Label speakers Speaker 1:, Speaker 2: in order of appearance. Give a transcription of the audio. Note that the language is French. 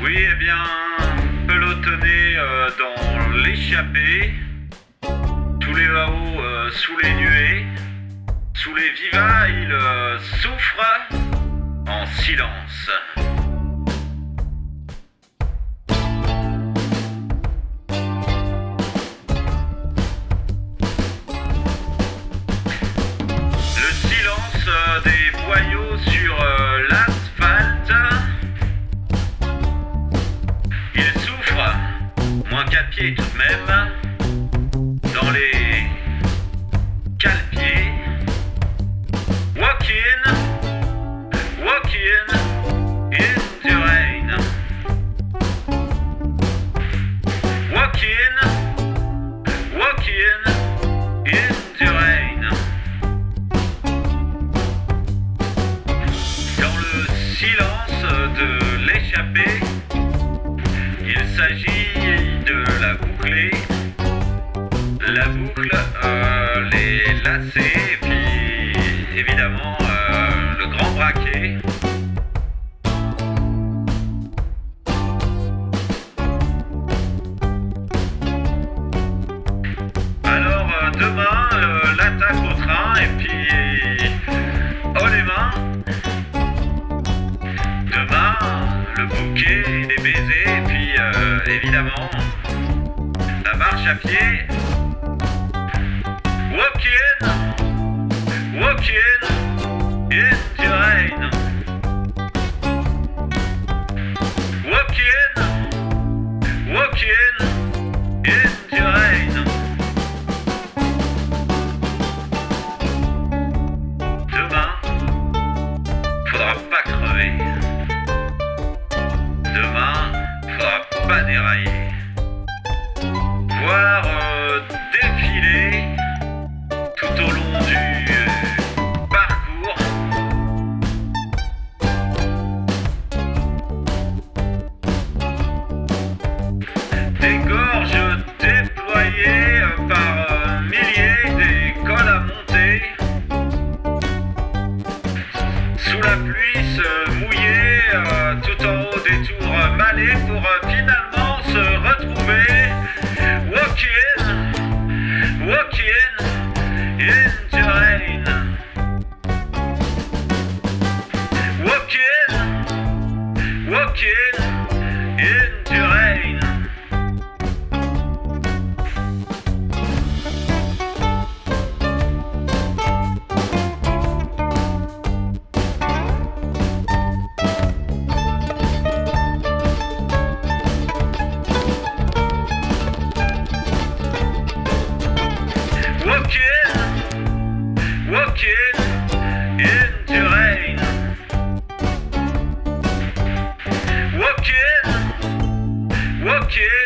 Speaker 1: Oui, eh bien, pelotonné dans l'échappée, tous les là-haut sous les nuées, sous les vivas, il souffre en silence. Le silence des boyaux sur l'asphalte. Il souffre, moins qu'à pied tout de même, dans les cale-pieds. Walking in the rain. Walking in the rain. Dans le silence de l'échappée, il s'agit de la boucler, la boucle, les lacets, et puis évidemment le grand braquet. Alors demain l'attaque au train et puis oh les mains. Demain le bouquet, les baisers et puis évidemment la marche à pied. Walking in the rain. Walking in the rain. Demain, faudra pas crever. Demain, faudra pas dérailler. Voir défiler tout au long du parcours des gorges déployées par milliers, des cols à monter, sous la pluie se mouiller, tout en haut des tours malais pour finalement se retrouver. Walking in the rain. Walking in the rain. Walking in the rain. Walking